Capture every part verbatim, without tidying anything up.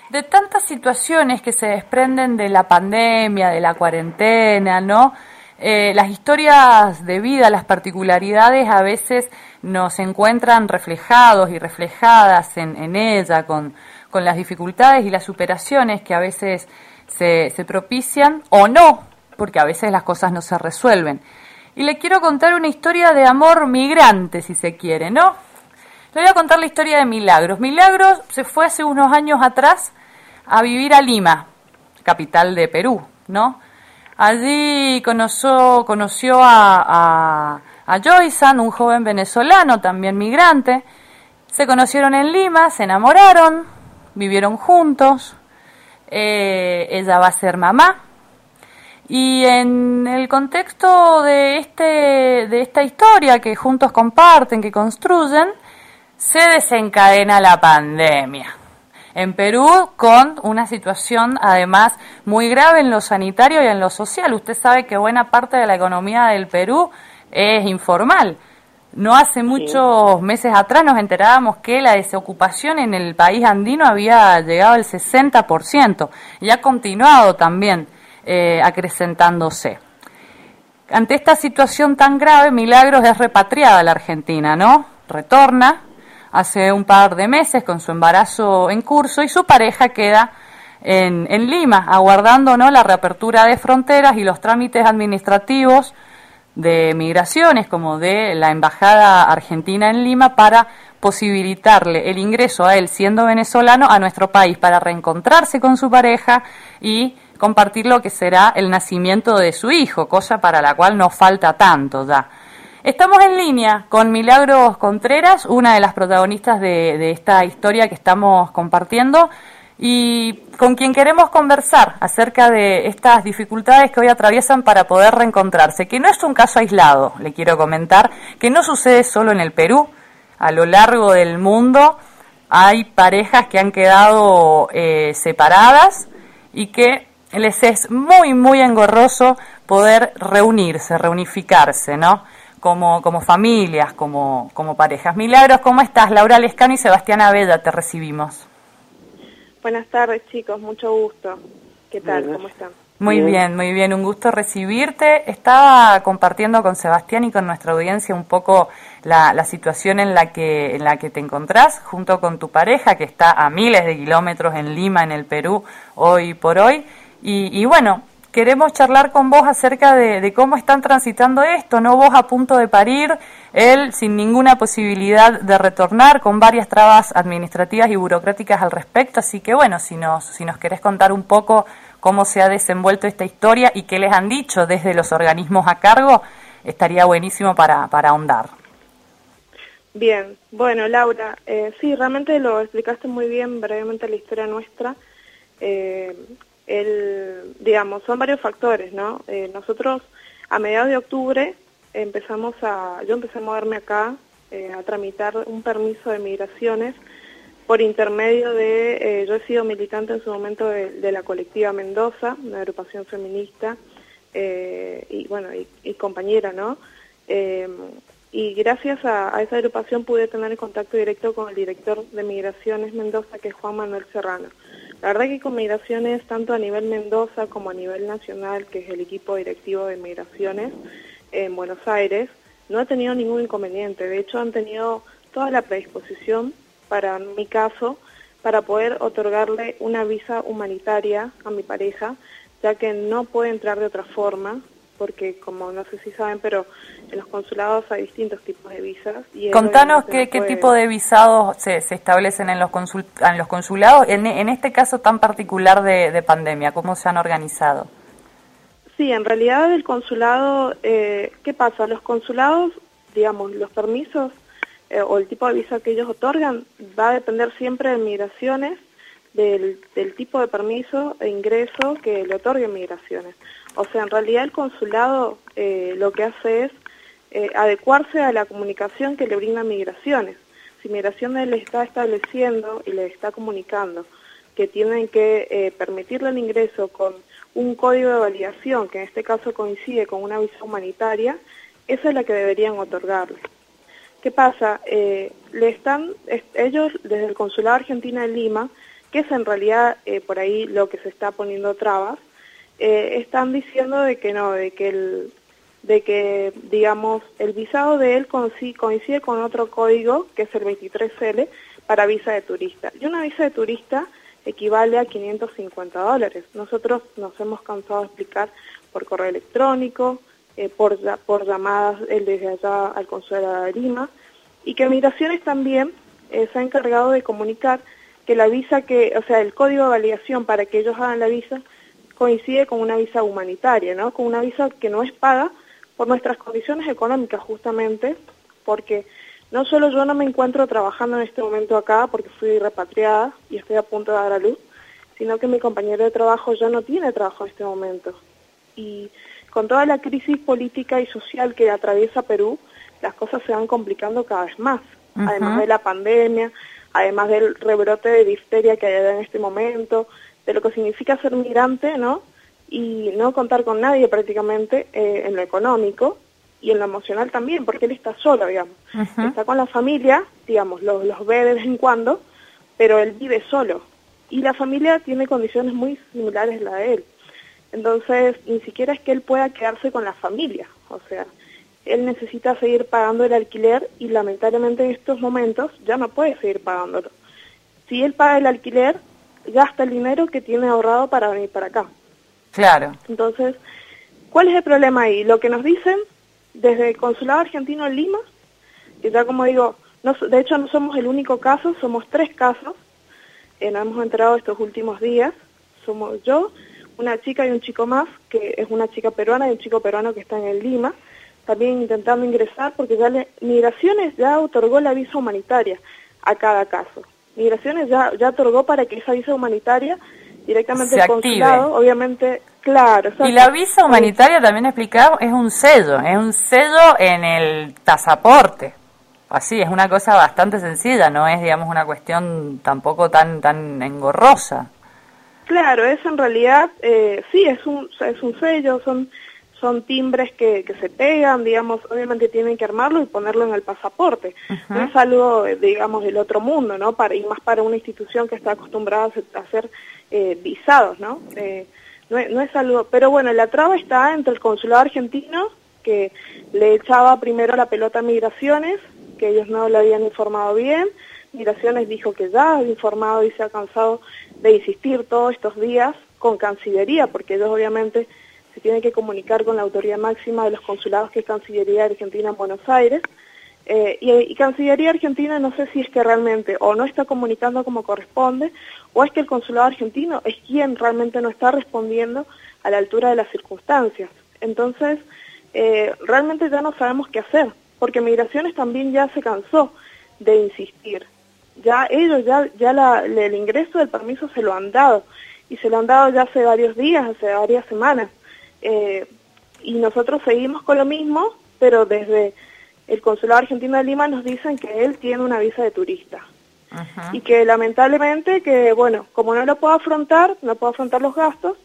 de tantas situaciones que se desprenden de la pandemia, de la cuarentena, ¿no? Eh, las historias de vida, las particularidades a veces nos encuentran reflejados y reflejadas en, en ella, con, con las dificultades y las superaciones que a veces se, se propician o no, porque a veces las cosas no se resuelven. Y le quiero contar una historia de amor migrante, si se quiere, ¿no? Le voy a contar la historia de Milagros. Milagros se fue hace unos años atrás a vivir a Lima, capital de Perú, ¿no? Allí conoció, conoció a, a, a Joysan, un joven venezolano, también migrante. Se conocieron en Lima, se enamoraron, vivieron juntos. Eh, ella va a ser mamá. Y en el contexto de, este, de esta historia que juntos comparten, que construyen, se desencadena la pandemia. En Perú, con una situación además muy grave en lo sanitario y en lo social. Usted sabe que buena parte de la economía del Perú es informal. No hace muchos meses atrás nos enterábamos que la desocupación en el país andino había llegado al sesenta por ciento y ha continuado también eh, acrecentándose. Ante esta situación tan grave, Milagros es repatriada a la Argentina, ¿no? Retorna hace un par de meses con su embarazo en curso y su pareja queda en, en Lima, aguardando, ¿no?, la reapertura de fronteras y los trámites administrativos de migraciones como de la Embajada Argentina en Lima para posibilitarle el ingreso a él, siendo venezolano, a nuestro país para reencontrarse con su pareja y compartir lo que será el nacimiento de su hijo, cosa para la cual no falta tanto ya. Estamos en línea con Milagros Contreras, una de las protagonistas de, de esta historia que estamos compartiendo y con quien queremos conversar acerca de estas dificultades que hoy atraviesan para poder reencontrarse, que no es un caso aislado, le quiero comentar, que no sucede solo en el Perú, a lo largo del mundo hay parejas que han quedado eh, separadas y que les es muy, muy engorroso poder reunirse, reunificarse, ¿no? Como, como familias, como, como parejas. Milagros, ¿cómo estás? Laura Lescano y Sebastián Abella, te recibimos. Buenas tardes, chicos, mucho gusto. ¿Qué tal? Bien. ¿Cómo están? Muy bien. bien, muy bien, un gusto recibirte. Estaba compartiendo con Sebastián y con nuestra audiencia un poco la, la situación en la que en la que te encontrás, junto con tu pareja, que está a miles de kilómetros en Lima, en el Perú, hoy por hoy. Y, y bueno, queremos charlar con vos acerca de, de cómo están transitando esto, ¿no? Vos a punto de parir, él sin ninguna posibilidad de retornar, con varias trabas administrativas y burocráticas al respecto. Así que bueno, si nos, si nos querés contar un poco cómo se ha desenvuelto esta historia y qué les han dicho desde los organismos a cargo, estaría buenísimo para, para ahondar. Bien, bueno, Laura, eh, sí, realmente lo explicaste muy bien, brevemente la historia nuestra. Eh, El, digamos, son varios factores, ¿no? Eh, nosotros a mediados de octubre empezamos a, yo empecé a moverme acá, eh, a tramitar un permiso de migraciones por intermedio de, eh, yo he sido militante en su momento de, de la colectiva Mendoza, una agrupación feminista, eh, y bueno, y, y compañera, ¿no? Eh, y gracias a, a esa agrupación pude tener el contacto directo con el director de Migraciones Mendoza, que es Juan Manuel Serrano. La verdad que con Migraciones, tanto a nivel Mendoza como a nivel nacional, que es el equipo directivo de Migraciones en Buenos Aires, no ha tenido ningún inconveniente. De hecho, han tenido toda la predisposición, para mi caso, para poder otorgarle una visa humanitaria a mi pareja, ya que no puede entrar de otra forma, porque como no sé si saben, pero en los consulados hay distintos tipos de visas. Y Contanos qué, no qué tipo de visados se, se establecen en los, consul, en los consulados, en, en este caso tan particular de, de pandemia, ¿cómo se han organizado? Sí, en realidad el consulado, eh, ¿qué pasa? Los consulados, digamos, los permisos eh, o el tipo de visa que ellos otorgan va a depender siempre de Migraciones, del, del tipo de permiso e ingreso que le otorguen Migraciones. O sea, en realidad el consulado eh, lo que hace es eh, adecuarse a la comunicación que le brinda Migraciones. Si Migraciones le está estableciendo y le está comunicando que tienen que eh, permitirle el ingreso con un código de validación, que en este caso coincide con una visa humanitaria, esa es la que deberían otorgarle. ¿Qué pasa? Eh, le están, ellos desde el Consulado Argentina en Lima, que es en realidad eh, por ahí lo que se está poniendo trabas, eh, están diciendo de que no, de que el de que, digamos, el visado de él coincide con otro código, que es el veintitrés ele, para visa de turista. Y una visa de turista equivale a quinientos cincuenta dólares. Nosotros nos hemos cansado de explicar por correo electrónico, eh, por, por llamadas él desde allá al consulado de Lima, y que Migraciones también eh, se ha encargado de comunicar que la visa que, o sea, el código de validación para que ellos hagan la visa coincide con una visa humanitaria, ¿no? Con una visa que no es paga por nuestras condiciones económicas, justamente, porque no solo yo no me encuentro trabajando en este momento acá porque fui repatriada y estoy a punto de dar a luz, sino que mi compañero de trabajo ya no tiene trabajo en este momento. Y con toda la crisis política y social que atraviesa Perú, las cosas se van complicando cada vez más, uh-huh. Además de la pandemia, además del rebrote de difteria que hay allá en este momento, de lo que significa ser migrante, ¿no? Y no contar con nadie prácticamente eh, en lo económico y en lo emocional también, porque él está solo, digamos. Uh-huh. Está con la familia, digamos, los, los ve de vez en cuando, pero él vive solo. Y la familia tiene condiciones muy similares a la de él. Entonces, ni siquiera es que él pueda quedarse con la familia. O sea, él necesita seguir pagando el alquiler y lamentablemente en estos momentos ya no puede seguir pagándolo. Si él paga el alquiler, gasta el dinero que tiene ahorrado para venir para acá. Claro. Entonces, ¿cuál es el problema ahí? Lo que nos dicen desde el Consulado Argentino en Lima, que ya como digo, no, de hecho no somos el único caso, somos tres casos, eh, nos hemos enterado estos últimos días, somos yo, una chica y un chico más, que es una chica peruana y un chico peruano que está en Lima, también intentando ingresar porque ya le, Migraciones ya otorgó la visa humanitaria a cada caso. Migraciones ya, ya otorgó para que esa visa humanitaria directamente el consulado, obviamente, claro. Y la visa humanitaria, también explicamos, es un sello, es un sello en el pasaporte. Así, es una cosa bastante sencilla, no es, digamos, una cuestión tampoco tan tan engorrosa. Claro, es en realidad, eh, sí, es un es un sello, son son timbres que, que se pegan, digamos, obviamente tienen que armarlo y ponerlo en el pasaporte. Uh-huh. No es algo, digamos, del otro mundo, ¿no? Para, y más para una institución que está acostumbrada a hacer eh, visados, ¿no? Eh, no, es, no es algo, pero bueno, la traba está entre el consulado argentino, que le echaba primero la pelota a Migraciones, que ellos no le habían informado bien. Migraciones dijo que ya había informado y se ha cansado de insistir todos estos días con Cancillería, porque ellos obviamente se tienen que comunicar con la autoridad máxima de los consulados, que es Cancillería Argentina en Buenos Aires, eh, y, y Cancillería Argentina no sé si es que realmente o no está comunicando como corresponde, o es que el consulado argentino es quien realmente no está respondiendo a la altura de las circunstancias. Entonces, eh, realmente ya no sabemos qué hacer, porque Migraciones también ya se cansó de insistir. Ya ellos, ya, ya la, el ingreso del permiso se lo han dado, y se lo han dado ya hace varios días, hace varias semanas. Eh, y nosotros seguimos con lo mismo, pero desde el Consulado Argentino de Lima nos dicen que él tiene una visa de turista. Uh-huh. Y que lamentablemente, que bueno, como no lo puedo afrontar, no puedo afrontar los gastos,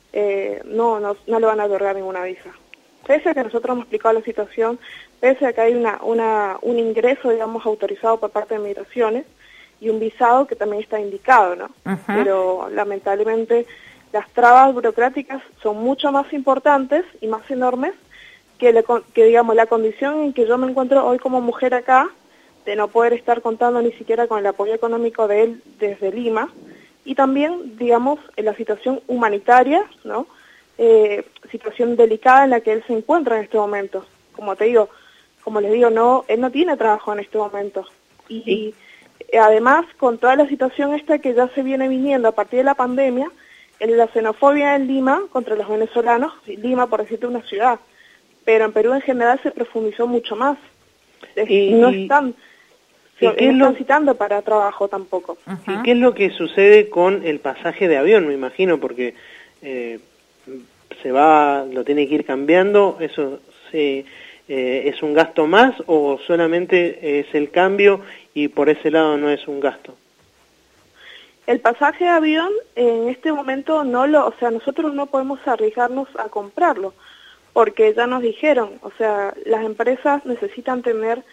eh, no, no, no le van a otorgar ninguna visa. Pese a que nosotros hemos explicado la situación, pese a que hay una, una, un ingreso, digamos, autorizado por parte de Migraciones, y un visado que también está indicado, ¿no? Uh-huh. Pero lamentablemente las trabas burocráticas son mucho más importantes y más enormes que, le, que, digamos, la condición en que yo me encuentro hoy como mujer acá, de no poder estar contando ni siquiera con el apoyo económico de él desde Lima, y también, digamos, en la situación humanitaria, ¿no? Eh, situación delicada en la que él se encuentra en este momento. Como te digo, como les digo, no, él no tiene trabajo en este momento. Y, ¿Sí? y además, con toda la situación esta que ya se viene viniendo a partir de la pandemia, la xenofobia en Lima contra los venezolanos, Lima por decirte una ciudad, pero en Perú en general se profundizó mucho más. Y, no están, y no qué es están lo, citando para trabajo tampoco. Uh-huh. ¿Y qué es lo que sucede con el pasaje de avión, me imagino? Porque eh, se va, lo tiene que ir cambiando, eso se, eh, ¿es un gasto más o solamente es el cambio y por ese lado no es un gasto? El pasaje de avión en este momento no lo, o sea, nosotros no podemos arriesgarnos a comprarlo, porque ya nos dijeron, o sea, las empresas necesitan tener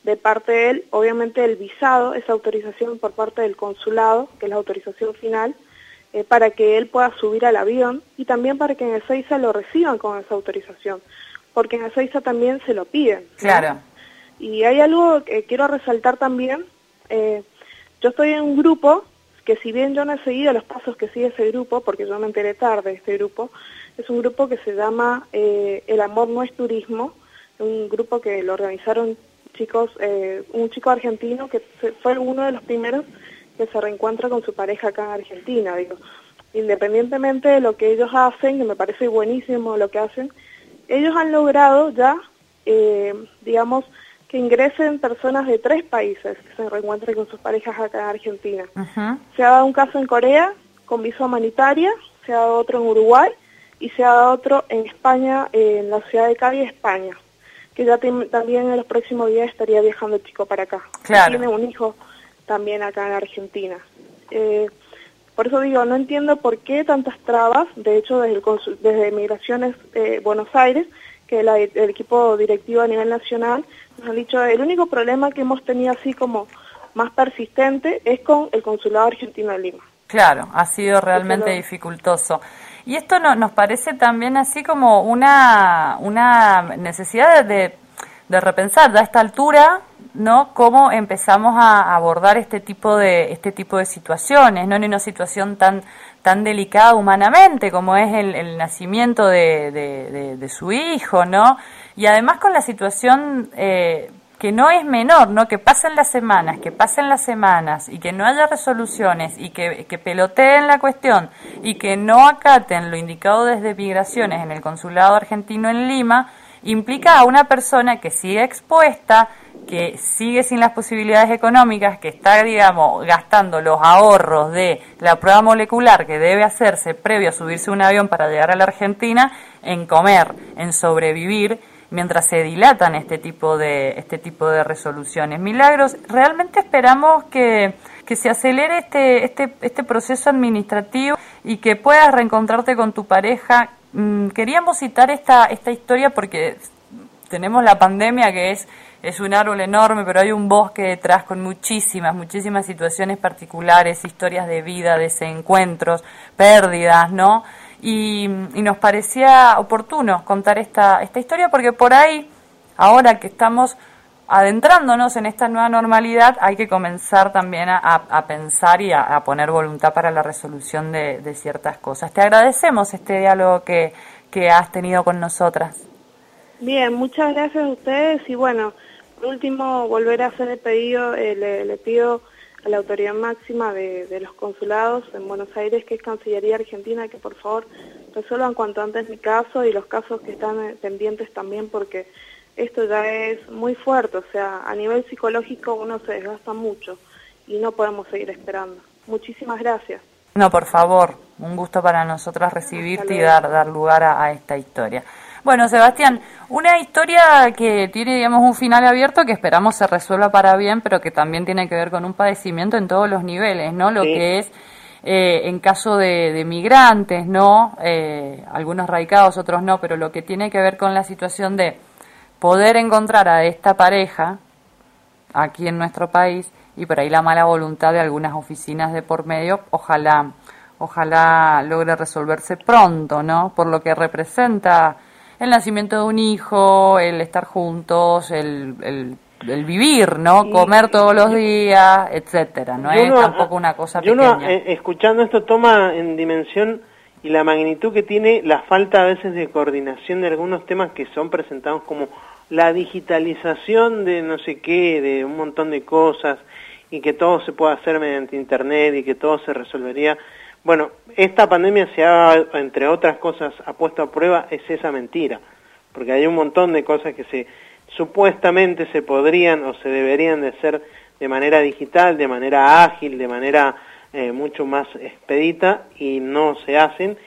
de parte de él, obviamente el visado, esa autorización por parte del consulado, que es la autorización final, eh, para que él pueda subir al avión y también para que en Ezeiza lo reciban con esa autorización, porque en Ezeiza también se lo piden, ¿no? Claro. Y hay algo que quiero resaltar también, eh, yo estoy en un grupo que si bien yo no he seguido los pasos que sigue ese grupo, porque yo me enteré tarde de este grupo, es un grupo que se llama eh, El Amor No es Turismo, un grupo que lo organizaron chicos, eh, un chico argentino que fue uno de los primeros que se reencuentra con su pareja acá en Argentina, digo, independientemente de lo que ellos hacen, que me parece buenísimo lo que hacen, ellos han logrado ya, eh, digamos, que ingresen personas de tres países que se reencuentren con sus parejas acá en Argentina. Uh-huh. Se ha dado un caso en Corea con visa humanitaria, se ha dado otro en Uruguay y se ha dado otro en España, eh, en la ciudad de Cádiz, España, que ya también en los próximos días estaría viajando el chico para acá. Claro. Tiene un hijo también acá en Argentina. Eh, por eso digo, no entiendo por qué tantas trabas. De hecho, desde, el consul, desde Migraciones eh, Buenos Aires, que la, el equipo directivo a nivel nacional, nos han dicho el único problema que hemos tenido así como más persistente es con el consulado argentino en Lima. Claro, ha sido realmente lo... dificultoso. Y esto no, nos parece también así como una, una necesidad de, de repensar a esta altura, ¿no? Cómo empezamos a abordar este tipo de este tipo de situaciones, no en una situación tan tan delicada humanamente como es el, el nacimiento de, de, de, de su hijo, ¿no? Y además con la situación eh, que no es menor, ¿no? Que pasen las semanas, que pasen las semanas y que no haya resoluciones y que, que peloteen la cuestión y que no acaten lo indicado desde Migraciones en el Consulado Argentino en Lima, implica a una persona que sigue expuesta, que sigue sin las posibilidades económicas, que está, digamos, gastando los ahorros de la prueba molecular que debe hacerse previo a subirse a un avión para llegar a la Argentina, en comer, en sobrevivir, mientras se dilatan este tipo de este tipo de resoluciones. Milagros, realmente esperamos que, que se acelere este, este, este proceso administrativo y que puedas reencontrarte con tu pareja. Mm, queríamos citar esta, esta historia porque tenemos la pandemia que es, es un árbol enorme, pero hay un bosque detrás con muchísimas, muchísimas situaciones particulares, historias de vida, desencuentros, pérdidas, ¿no? Y, y nos parecía oportuno contar esta, esta historia porque por ahí, ahora que estamos adentrándonos en esta nueva normalidad, hay que comenzar también a, a pensar y a, a poner voluntad para la resolución de, de ciertas cosas. Te agradecemos este diálogo que, que has tenido con nosotras. Bien, muchas gracias a ustedes y bueno, por último volver a hacer el pedido, eh, le, le pido a la autoridad máxima de, de los consulados en Buenos Aires, que es Cancillería Argentina, que por favor resuelvan cuanto antes mi caso y los casos que están pendientes también, porque esto ya es muy fuerte, o sea, a nivel psicológico uno se desgasta mucho y no podemos seguir esperando. Muchísimas gracias. No, por favor, un gusto para nosotras recibirte y dar, dar lugar a, a esta historia. Bueno, Sebastián, una historia que tiene, digamos, un final abierto que esperamos se resuelva para bien, pero que también tiene que ver con un padecimiento en todos los niveles, ¿no? Lo sí. que es eh, en caso de, de migrantes, ¿no? Eh, algunos radicados, otros no, pero lo que tiene que ver con la situación de poder encontrar a esta pareja aquí en nuestro país y por ahí la mala voluntad de algunas oficinas de por medio, ojalá, ojalá logre resolverse pronto, ¿no? Por lo que representa el nacimiento de un hijo, el estar juntos, el, el, el vivir, ¿no? Comer todos los días, etcétera. No es no, tampoco una cosa yo pequeña. Uno, eh, escuchando esto toma en dimensión y la magnitud que tiene la falta a veces de coordinación de algunos temas que son presentados como la digitalización de no sé qué, de un montón de cosas y que todo se puede hacer mediante internet y que todo se resolvería. Bueno, esta pandemia se ha, entre otras cosas, ha puesto a prueba es esa mentira, porque hay un montón de cosas que se supuestamente se podrían o se deberían de hacer de manera digital, de manera ágil, de manera eh, mucho más expedita y no se hacen